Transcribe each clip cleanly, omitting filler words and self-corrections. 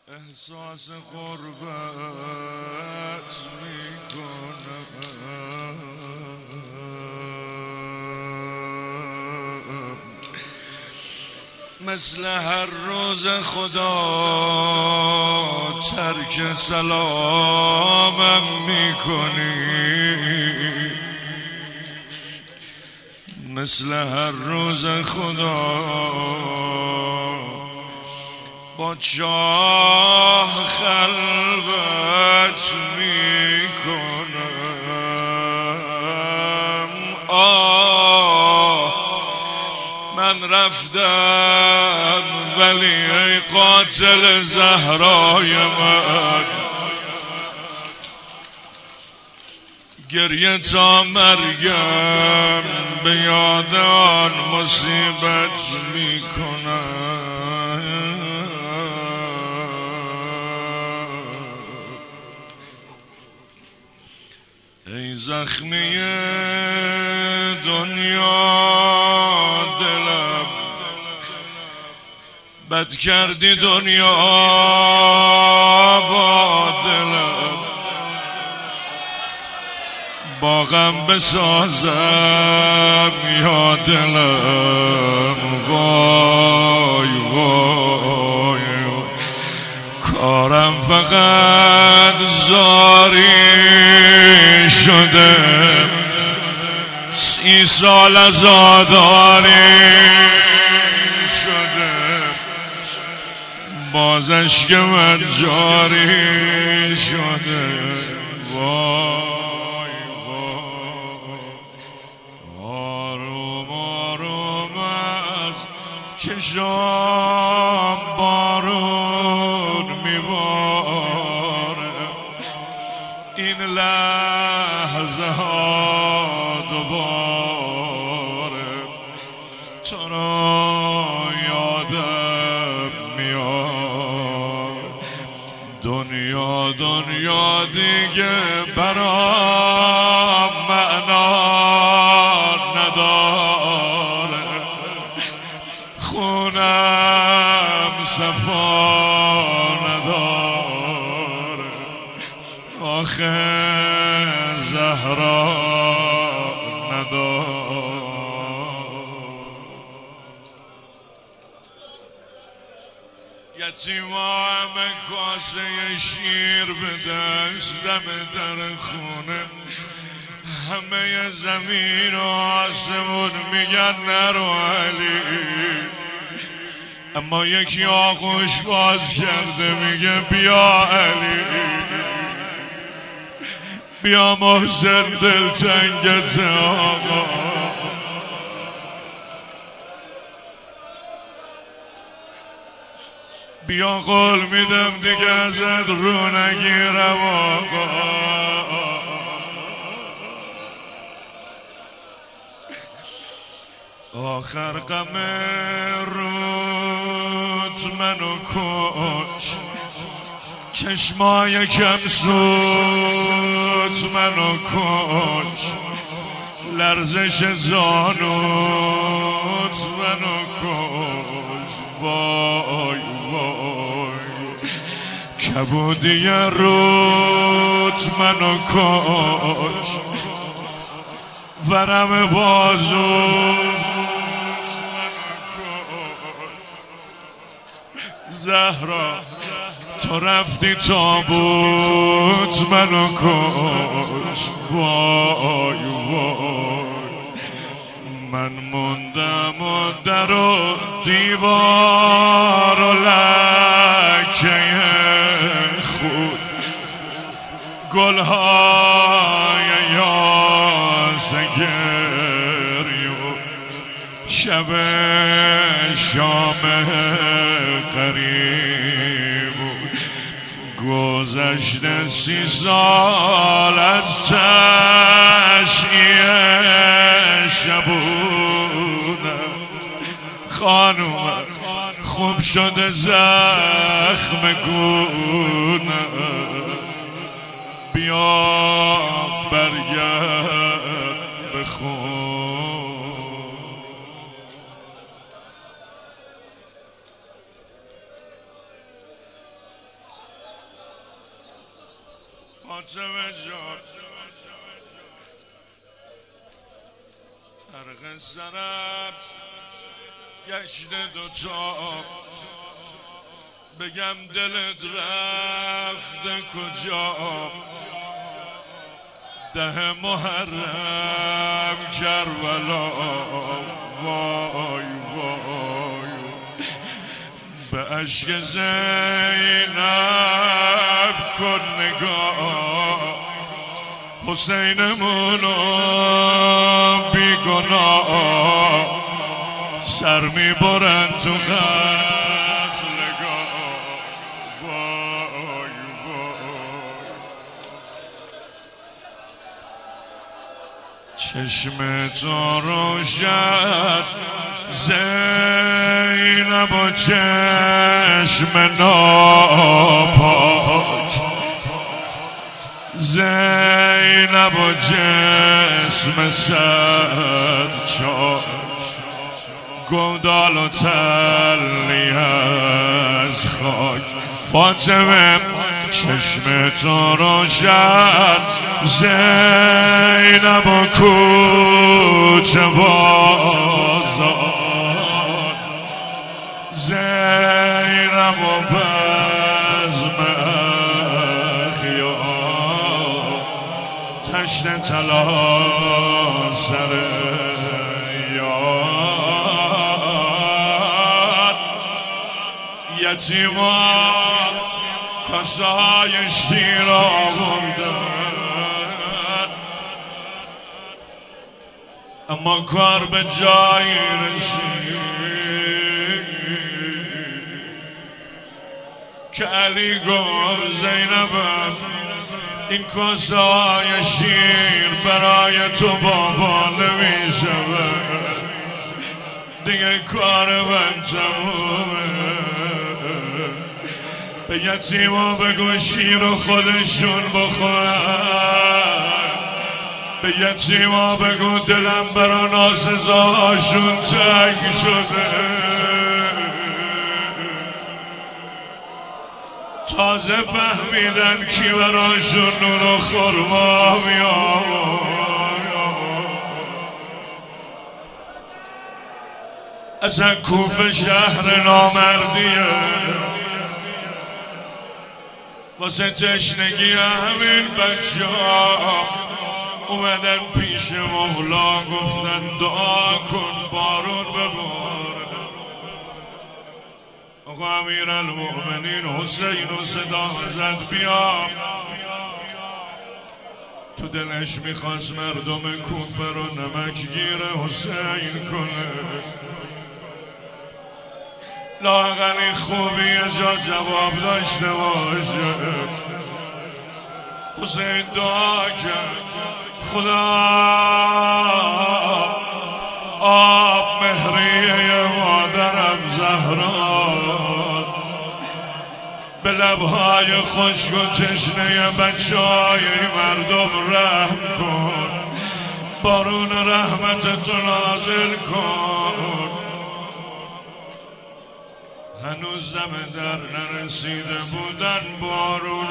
احساس غربت میکنم، مثل هر روز خدا ترک سلامم میکنی، مثل هر روز خدا با چاه خلوت میکنم. من رفتم ولی ای قاتل زهرای من، گریه تا مرگم به یاد آن مصیبت میکنم. ای زخمی دنیا دلم، بد کردی دنیا با دلم، با غم بسازم یا دلم. وای وای کارم فقط زاری شده، 30 سال عزاداری شده، باز اشک من جاری شده. وای وای آروم آروم از چشام بارون میباره، این لحظه ها دوباره تو را یادم میاد. دنیا دنیا دیگه برام معنا نداره، خونم صفا نداره، آخه زهرا نداره. یتیما همه کاسه شیر به دست دم در خونه، همه زمین و آسمون میگن نرو علی، اما یکی آغوش باز کرده میگه بیا علی، بیا محسن دلتنگت آقا. بیا قول میدم دیگه ازت رو نگیرم آقا. آخر غم رود منو کش، چشمای کم سود منو کش، لرزش زانوت منو کش. وای وای کبودی رود منو کش، ورم بازوت زهرا تو رفتی تابوت منو کش. وای وای من موندم و در و دیوار و لکه خود، گلهای یاسه گریو، شب شام قریب، گذشته 30 سال از تشییع شبونه. خانوم خوب شده زخم گونه، بیا برگرد بخون. فاطمه جان فرق سرم گشته دوتا بگم دلت رفته کجا 10 محرم کربلا وای وای به عشق زینب کن نگاه حسینمونو بیگناه سر میبرن تو قتلگاه وای وای چشم تو روشن زینب و چشم ناپاک زینب و جسم سرچاک گودال و تلی از خاک فاطمه چشم تو روشن زینب و کوچه بازار زینب و بزم اخیار تشت طلا سر یاد یتیمان کاسای شیر آوردن اما کار به جایی رسید که علی گفت زینبم این کاسای شیر برای تو بابا نمیشود دیگه کار من تمومه به یتیما بگو شیر و خودشون بخورن به یتیما بگو دلم برا ناسزاهاشون تنگ شده تازه فهمیدن کی براشون نون و خرما میآورد اصلا کوفه شهر نامردیه واسه تشنگی همین بچه ها اومدن پیش مولا گفتن دعا کن بارون ببار آقا امیر المؤمنین حسین و صدا زد بیا تو دلش میخواست مردم کوفه رو نمکگیر حسین کنه لااقل خوبی جا جواب داشته باشه حسین دعا کرد خدا آب مهریه مادرم زهرا به لبهای خشک و تشنه بچه های مردم رحم کن بارون رحمتتو نازل کن هنوز دم در نرسیده بودن بارون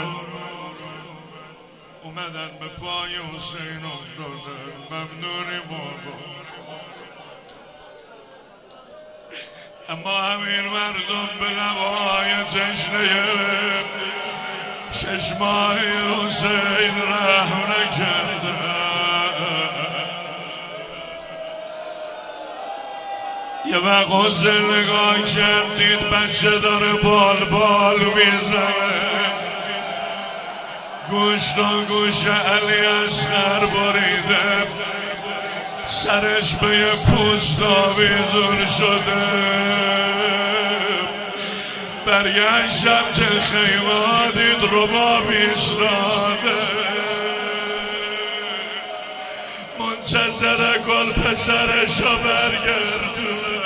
اومدن به پای حسین افتادن ممنونی بابا اما همین مردم به لبهای تشنه چشمای حسین رحم نکردن یه وقت حسین نگاه کرد دید بچه داره بال بال میزنه گوشت و گوش علی اصغر بریده سرش به یه پوست آویزون شده برگشت شمت خیمه دید رباب ایستاده منتظر گل پسرشو برگردونه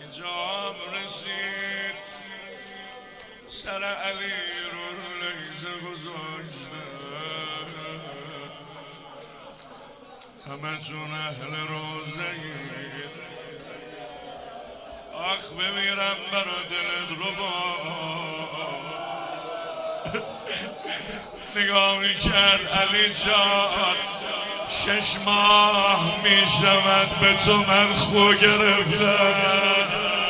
جام رسید سر علی رو لیزه گذاشته همه تون اهل روزهید آخ بمیرم برا دلت رو با نگاه میکرد علی جان 6 ماه میشود به تو من خو گرفتم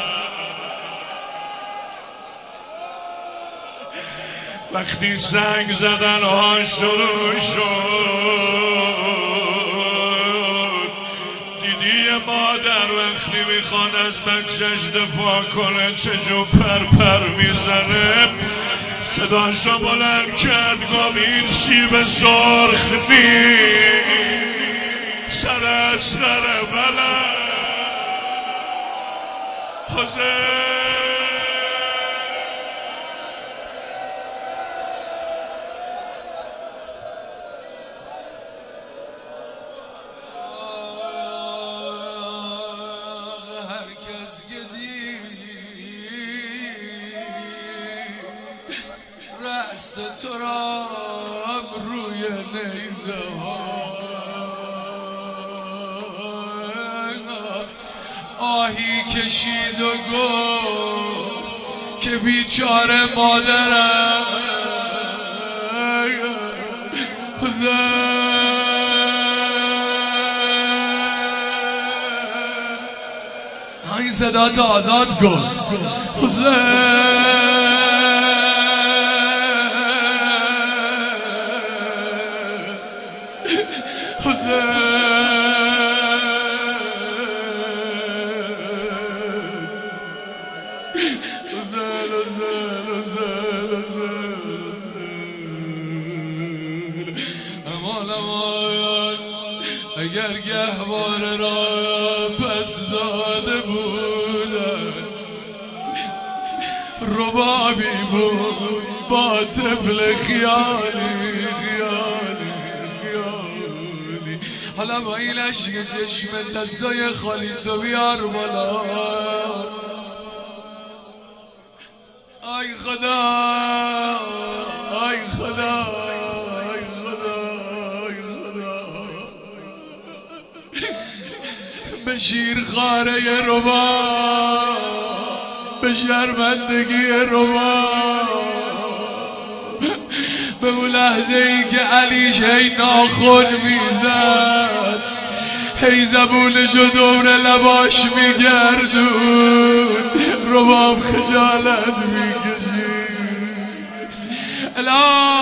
وقتی سنگ زدن ها شروع شد دیدی مادر وقتی میخواد از بچهش دفاع کنه چجور پر میزنه صداشو بلند کرد گفت این سیب سرخ سر اصغر بلند حسین رأس تراب روی نیزه ها آهی کشید و گفت که بیچاره مادرم این صدا تا آزاد کن اگر گهواره را پس داده بودن ربابی بود با طفل خیالی حالا با این عشق چشم دستای خالی تو بیار بالا آی خدا آی خدا به شیرخواره رباب به شرمندگی رباب به اون لحظه ای که علیش هی ناخن میزد هی زبونشو دور لباش میگردون رباب خجالت میکشید